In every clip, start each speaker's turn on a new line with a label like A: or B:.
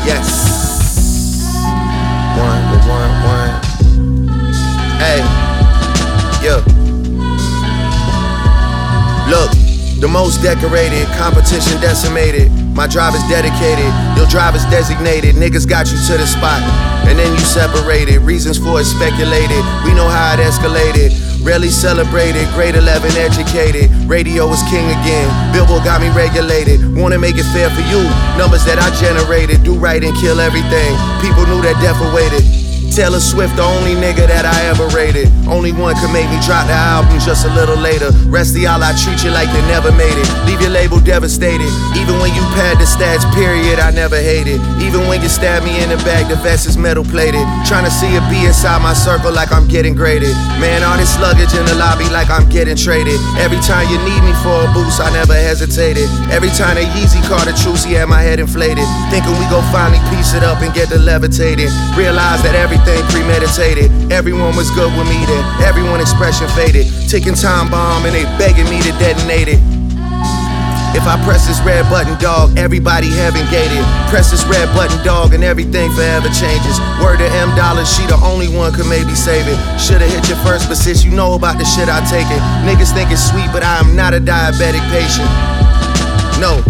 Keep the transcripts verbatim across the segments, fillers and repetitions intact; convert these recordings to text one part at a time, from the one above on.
A: Yes. One, one, one. Hey, yeah. Look, the most decorated, competition decimated. My drive is dedicated, your drive is designated. Niggas got you to the spot, and then you separated. Reasons for it speculated, we know how it escalated. Rarely celebrated, grade eleven educated. Radio is king again, Billboard got me regulated. Wanna make it fair for you, numbers that I generated. Do right and kill everything, people knew that death awaited. Taylor Swift, the only nigga that I ever rated. Only one could make me drop the album just a little later. Rest of y'all, I treat you like you never made it. Leave your label devastated. Even when you pad the stats, period, I never hated. Even when you stab me in the back, the vest is metal plated. Trying to see a B inside my circle like I'm getting graded. Man, all this luggage in the lobby like I'm getting traded. Every time you need me for a boost, I never hesitated. Every time that Yeezy caught a truce, he had my head inflated. Thinking we gon' finally piece it up and get the levitated. Realize that every Everything premeditated. Everyone was good with me then. Everyone expression faded. Ticking time bomb and they begging me to detonate it. If I press this red button, dog, everybody heaven gated. Press this red button, dog, and everything forever changes. Word to M Dollar, she the only one could maybe save it. Shoulda hit you first, but since you know about the shit, I take it. Niggas think it's sweet, but I am not a diabetic patient. No.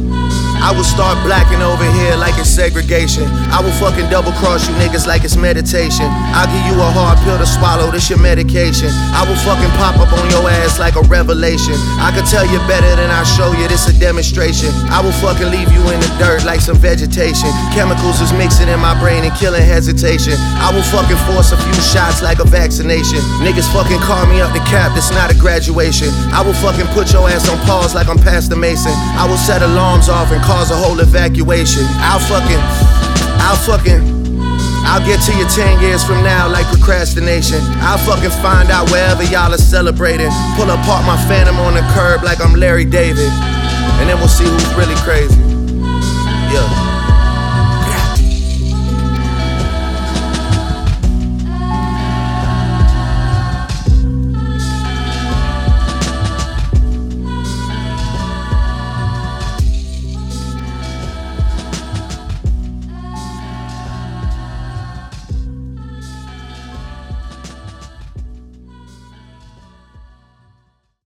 A: I will start blacking over here like it's segregation. I will fucking double cross you niggas like it's meditation. I'll give you a hard pill to swallow, this your medication. I will fucking pop up on your ass like a revelation. I could tell you better than I show you, this a demonstration. I will fucking leave you in the dirt like some vegetation. Chemicals is mixing in my brain and killing hesitation. I will fucking force a few shots like a vaccination. Niggas fucking call me up the cap, this not a graduation. I will fucking put your ass on pause like I'm Pastor Mason. I will set alarms off and cause a whole evacuation. I'll fucking, I'll fucking, I'll get to you ten years from now like procrastination. I'll fucking find out wherever y'all are celebrating. Pull apart my phantom on the curb like I'm Larry David. And then we'll see who's really crazy. Yeah.